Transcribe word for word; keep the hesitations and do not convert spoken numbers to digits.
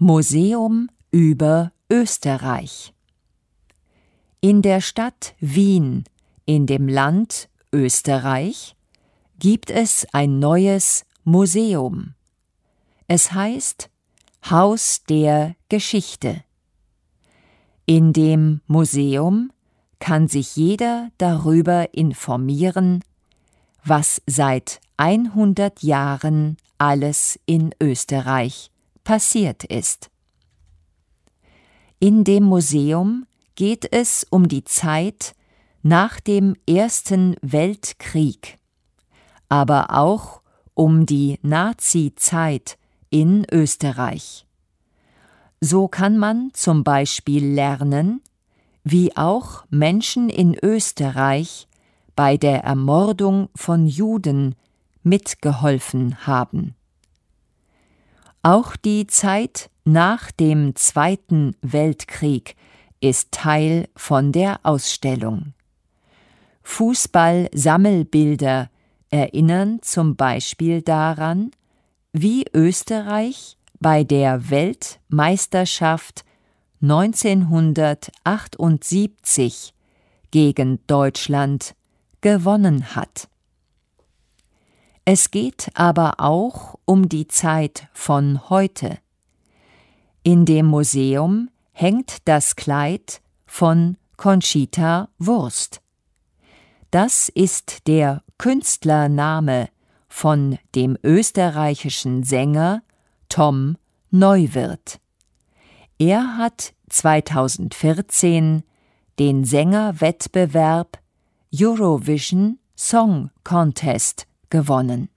Museum über Österreich. In der Stadt Wien, in dem Land Österreich, gibt es ein neues Museum. Es heißt Haus der Geschichte. In dem Museum kann sich jeder darüber informieren, was seit hundert Jahren alles in Österreich passiert ist. In dem Museum geht es um die Zeit nach dem Ersten Weltkrieg, aber auch um die Nazi-Zeit in Österreich. So kann man zum Beispiel lernen, wie auch Menschen in Österreich bei der Ermordung von Juden mitgeholfen haben. Auch die Zeit nach dem Zweiten Weltkrieg ist Teil von der Ausstellung. Fußball-Sammelbilder erinnern zum Beispiel daran, wie Österreich bei der Weltmeisterschaft neunzehnhundertachtundsiebzig gegen Deutschland gewonnen hat. Es geht aber auch um die Zeit von heute. In dem Museum hängt das Kleid von Conchita Wurst. Das ist der Künstlername von dem österreichischen Sänger Tom Neuwirth. Er hat zweitausendvierzehn den Sängerwettbewerb Eurovision Song Contest gewonnen.